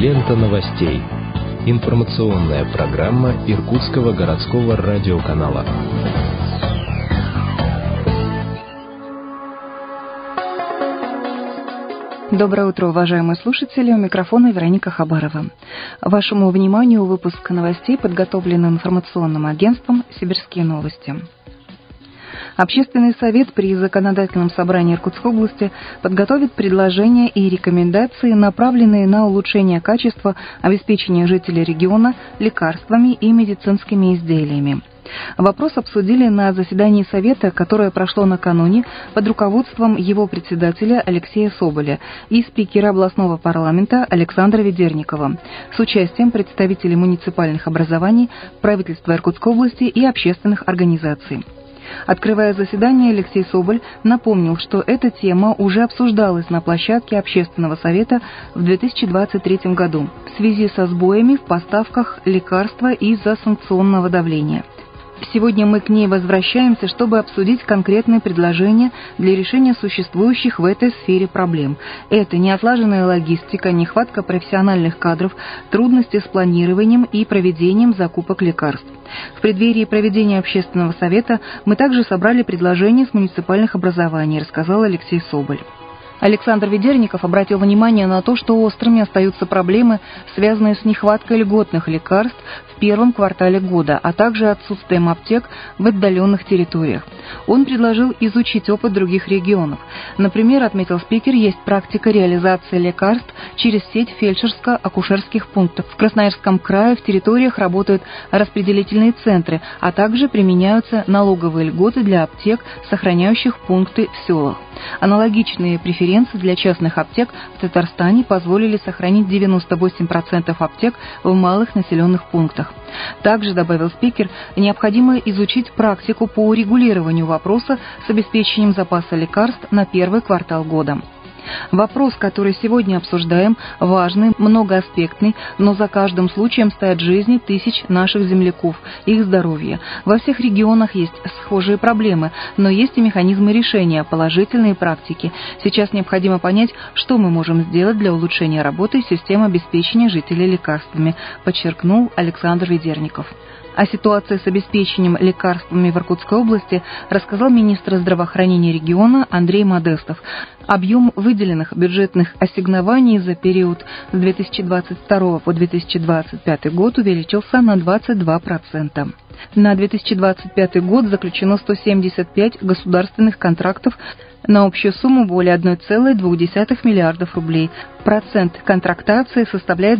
Лента новостей. Информационная программа Иркутского городского радиоканала. Доброе утро, уважаемые слушатели. У микрофона Вероника Хабарова. Вашему вниманию выпуск новостей подготовлен информационным агентством «Сибирские новости». Общественный совет при Законодательном собрании Иркутской области подготовит предложения и рекомендации, направленные на улучшение качества обеспечения жителей региона лекарствами и медицинскими изделиями. Вопрос обсудили на заседании Совета, которое прошло накануне под руководством его председателя Алексея Соболя и спикера областного парламента Александра Ведерникова с участием представителей муниципальных образований, правительства Иркутской области и общественных организаций. Открывая заседание, Алексей Соболь напомнил, что эта тема уже обсуждалась на площадке Общественного совета в 2023 году в связи со сбоями в поставках лекарства из-за санкционного давления. Сегодня мы к ней возвращаемся, чтобы обсудить конкретные предложения для решения существующих в этой сфере проблем. Это неотлаженная логистика, нехватка профессиональных кадров, трудности с планированием и проведением закупок лекарств. В преддверии проведения общественного совета мы также собрали предложения с муниципальных образований, рассказал Алексей Соболь. Александр Ведерников обратил внимание на то, что острыми остаются проблемы, связанные с нехваткой льготных лекарств в первом квартале года, а также отсутствием аптек в отдаленных территориях. Он предложил изучить опыт других регионов. Например, отметил спикер, есть практика реализации лекарств через сеть фельдшерско-акушерских пунктов. В Красноярском крае в территориях работают распределительные центры, а также применяются налоговые льготы для аптек, сохраняющих пункты в селах. Аналогичные преференции для частных аптек в Татарстане позволили сохранить 98% аптек в малых населенных пунктах. Также, добавил спикер, необходимо изучить практику по урегулированию вопроса с обеспечением запаса лекарств на первый квартал года. Вопрос, который сегодня обсуждаем, важный, многоаспектный, но за каждым случаем стоят жизни тысяч наших земляков, их здоровье. Во всех регионах есть схожие проблемы, но есть и механизмы решения, положительные практики. Сейчас необходимо понять, что мы можем сделать для улучшения работы системы обеспечения жителей лекарствами, подчеркнул Александр Ведерников. О ситуации с обеспечением лекарствами в Иркутской области рассказал министр здравоохранения региона Андрей Модестов. Объем выделенных бюджетных ассигнований за период с 2022 по 2025 год увеличился на 22%. На 2025 год заключено 175 государственных контрактов на общую сумму более 1,2 миллиардов рублей. Процент контрактации составляет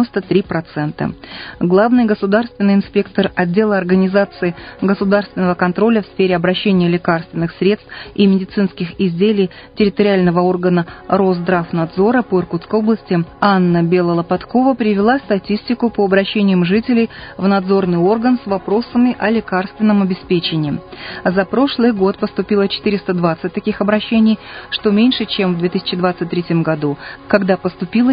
93%. Главный государственный инспектор отдела организации государственного контроля в сфере обращения лекарственных средств и медицинских изделий территориального органа Росздравнадзора по Иркутской области Анна Белолопаткова привела статистику по обращениям жителей в надзорный орган с вопросами о лекарственном обеспечении. За прошлый год поступило 420 таких обращений, что меньше, чем в 2023 году, когда поступило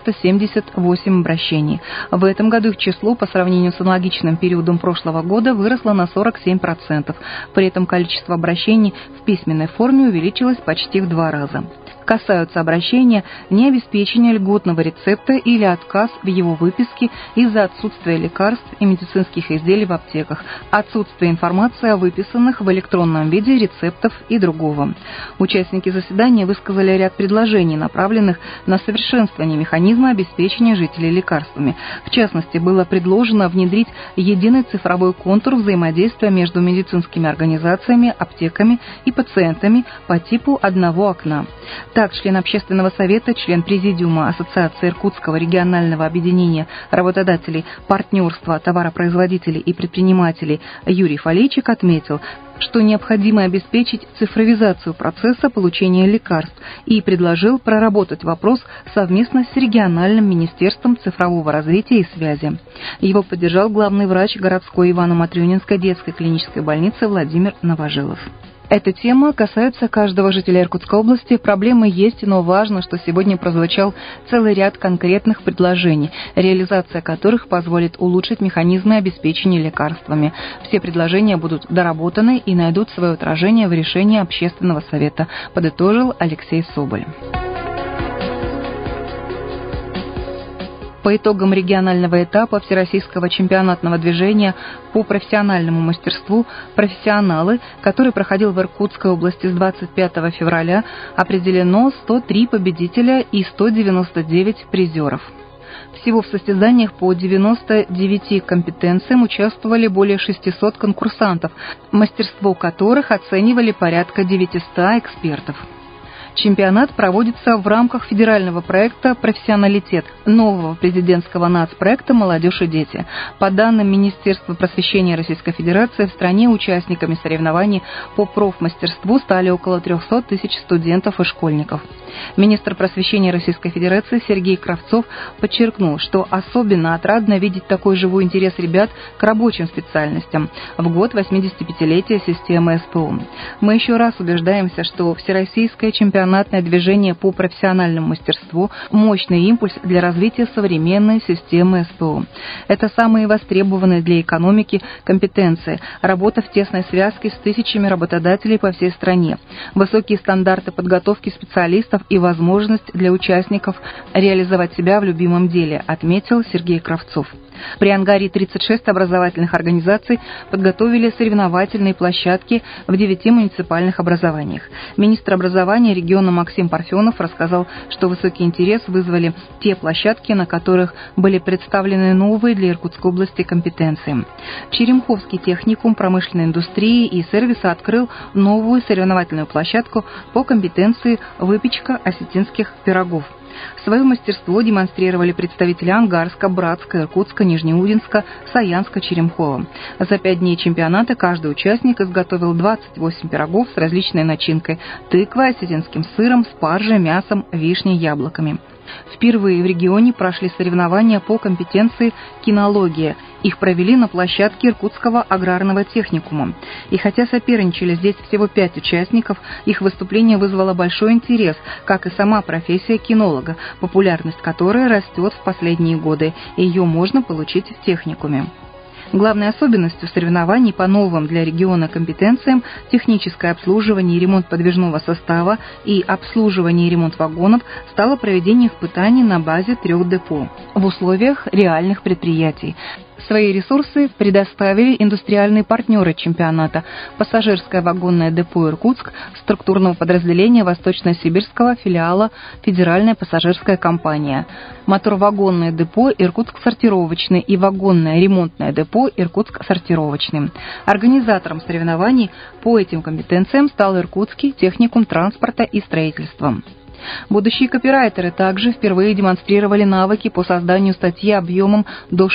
478 обращений. В этом году их число по сравнению с аналогичным периодом прошлого года выросло на 47%. При этом количество обращений в письменной форме увеличилось почти в 2 раза. Касаются обращения необеспечения льготного рецепта или отказ в его выписке из-за отсутствия лекарств и медицинских изделий в аптеках, отсутствия информации о выписанных в электронном виде рецептов и другого. Участники заседания высказали ряд предложений, направленных на совершенствование механизма обеспечения жителей лекарствами. В частности, было предложено внедрить единый цифровой контур взаимодействия между медицинскими организациями, аптеками и пациентами по типу одного окна. Так, член Общественного совета, член Президиума Ассоциации Иркутского регионального объединения работодателей, партнерства, товаропроизводителей и предпринимателей Юрий Фалейчик отметил, что необходимо обеспечить цифровизацию процесса получения лекарств и предложил проработать вопрос совместно с региональным министерством цифрового развития и связи. Его поддержал главный врач городской Ивано-Матрёнинской детской клинической больницы Владимир Новожилов. Эта тема касается каждого жителя Иркутской области. Проблемы есть, но важно, что сегодня прозвучал целый ряд конкретных предложений, реализация которых позволит улучшить механизмы обеспечения лекарствами. Все предложения будут доработаны и найдут свое отражение в решении Общественного совета, подытожил Алексей Соболь. По итогам регионального этапа Всероссийского чемпионатного движения по профессиональному мастерству «Профессионалы», который проходил в Иркутской области с 25 февраля, определено 103 победителя и 199 призеров. Всего в состязаниях по 99 компетенциям участвовали более 600 конкурсантов, мастерство которых оценивали порядка 900 экспертов. Чемпионат проводится в рамках федерального проекта «Профессионалитет» нового президентского нацпроекта «Молодежь и дети». По данным Министерства просвещения Российской Федерации, в стране участниками соревнований по профмастерству стали около 300 тысяч студентов и школьников. Министр просвещения Российской Федерации Сергей Кравцов подчеркнул, что особенно отрадно видеть такой живой интерес ребят к рабочим специальностям в год 85-летия системы СПО. Мы еще раз убеждаемся, что Всероссийское чемпионатное движение по профессиональному мастерству – мощный импульс для развития современной системы СПО. Это самые востребованные для экономики компетенции, работа в тесной связке с тысячами работодателей по всей стране, высокие стандарты подготовки специалистов и возможность для участников реализовать себя в любимом деле, отметил Сергей Кравцов. При ангаре 36 образовательных организаций подготовили соревновательные площадки в 9 муниципальных образованиях. Министр образования региона Максим Парфенов рассказал, что высокий интерес вызвали те площадки, на которых были представлены новые для Иркутской области компетенции. Черемховский техникум промышленной индустрии и сервиса открыл новую соревновательную площадку по компетенции выпечка осетинских пирогов. Свое мастерство демонстрировали представители Ангарска, Братска, Иркутска, Нижнеудинска, Саянска, Черемхова. За 5 дней чемпионата каждый участник изготовил 28 пирогов с различной начинкой – тыквой, осетинским сыром, спаржей, мясом, вишней, яблоками. Впервые в регионе прошли соревнования по компетенции кинология. Их провели на площадке Иркутского аграрного техникума. И хотя соперничали здесь всего 5 участников, их выступление вызвало большой интерес, как и сама профессия кинолога, популярность которой растет в последние годы, и ее можно получить в техникуме. Главной особенностью соревнований по новым для региона компетенциям техническое обслуживание и ремонт подвижного состава и обслуживание и ремонт вагонов стало проведение испытаний на базе 3 депо в условиях реальных предприятий. Свои ресурсы предоставили индустриальные партнеры чемпионата – пассажирское вагонное депо «Иркутск» структурного подразделения Восточно-Сибирского филиала Федеральная пассажирская компания, моторвагонное депо «Иркутск-сортировочный» и вагонное ремонтное депо «Иркутск-сортировочный». Организатором соревнований по этим компетенциям стал Иркутский техникум транспорта и строительства. Будущие копирайтеры также впервые демонстрировали навыки по созданию статьи объемом до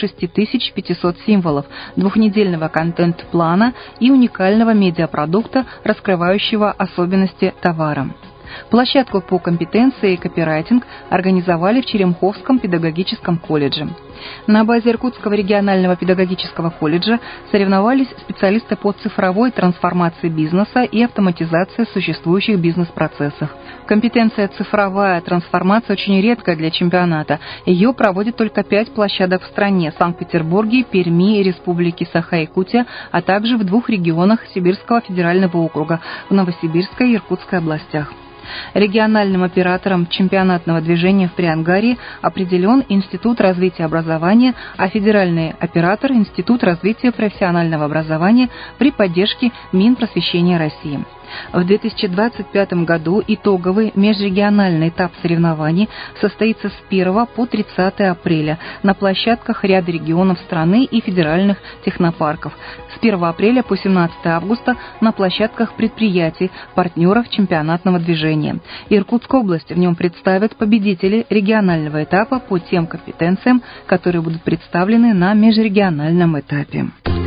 6500 символов, двухнедельного контент-плана и уникального медиапродукта, раскрывающего особенности товара. Площадку по компетенции копирайтинг организовали в Черемховском педагогическом колледже. На базе Иркутского регионального педагогического колледжа соревновались специалисты по цифровой трансформации бизнеса и автоматизации существующих бизнес-процессов. Компетенция цифровая трансформация очень редкая для чемпионата. Ее проводят только 5 площадок в стране – Санкт-Петербурге, Перми, Республике Саха-Якутия, а также в 2 регионах Сибирского федерального округа – в Новосибирской и Иркутской областях. Региональным оператором чемпионатного движения в Приангарии определен Институт развития образования, а федеральный оператор – Институт развития профессионального образования при поддержке Минпросвещения России. В 2025 году итоговый межрегиональный этап соревнований состоится с 1 по 30 апреля на площадках ряда регионов страны и федеральных технопарков, с 1 апреля по 17 августа на площадках предприятий, партнеров чемпионатного движения. Иркутская область в нем представит победителей регионального этапа по тем компетенциям, которые будут представлены на межрегиональном этапе.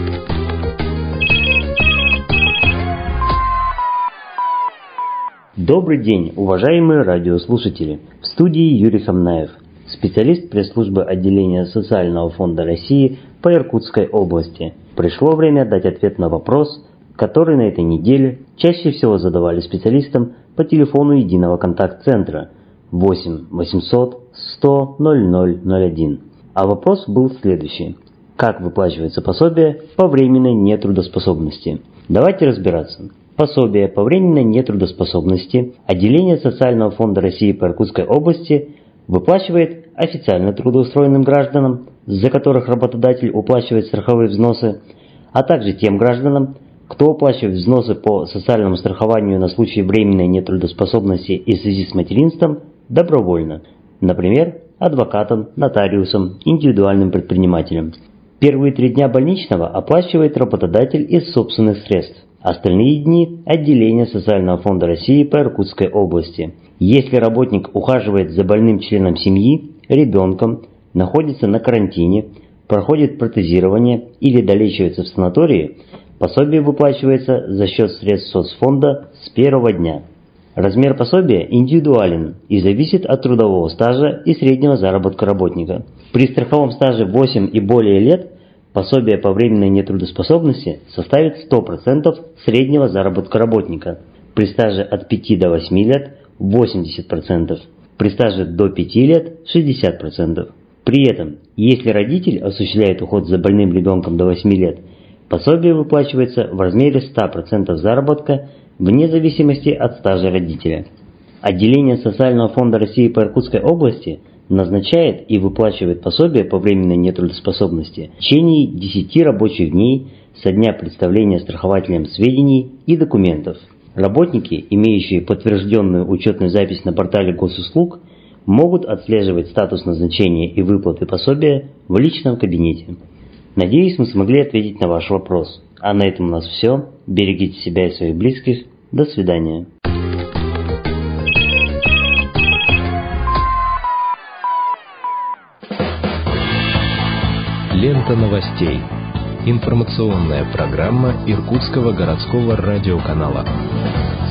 Добрый день, уважаемые радиослушатели! В студии Юрий Хамнаев, специалист пресс-службы отделения Социального фонда России по Иркутской области. Пришло время дать ответ на вопрос, который на этой неделе чаще всего задавали специалистам по телефону единого контакт-центра 8 800 100 0001. А вопрос был следующий. Как выплачивается пособие по временной нетрудоспособности? Давайте разбираться. Пособие по временной нетрудоспособности отделение Социального фонда России по Иркутской области выплачивает официально трудоустроенным гражданам, за которых работодатель уплачивает страховые взносы, а также тем гражданам, кто уплачивает взносы по социальному страхованию на случай временной нетрудоспособности и в связи с материнством добровольно, например, адвокатам, нотариусам, индивидуальным предпринимателям. Первые 3 дня больничного оплачивает работодатель из собственных средств. Остальные дни – отделение Социального фонда России по Иркутской области. Если работник ухаживает за больным членом семьи, ребенком, находится на карантине, проходит протезирование или долечивается в санатории, пособие выплачивается за счет средств соцфонда с первого дня. Размер пособия индивидуален и зависит от трудового стажа и среднего заработка работника. При страховом стаже 8 и более лет пособие по временной нетрудоспособности составит 100% среднего заработка работника. При стаже от 5 до 8 лет – 80%. При стаже до 5 лет – 60%. При этом, если родитель осуществляет уход за больным ребенком до 8 лет, пособие выплачивается в размере 100% заработка вне зависимости от стажа родителя. Отделение Социального фонда России по Иркутской области назначает и выплачивает пособие по временной нетрудоспособности в течение 10 рабочих дней со дня представления страхователем сведений и документов. Работники, имеющие подтвержденную учетную запись на портале госуслуг, могут отслеживать статус назначения и выплаты пособия в личном кабинете. Надеюсь, мы смогли ответить на ваш вопрос. А на этом у нас все. Берегите себя и своих близких. До свидания. Лента новостей. Информационная программа Иркутского городского радиоканала.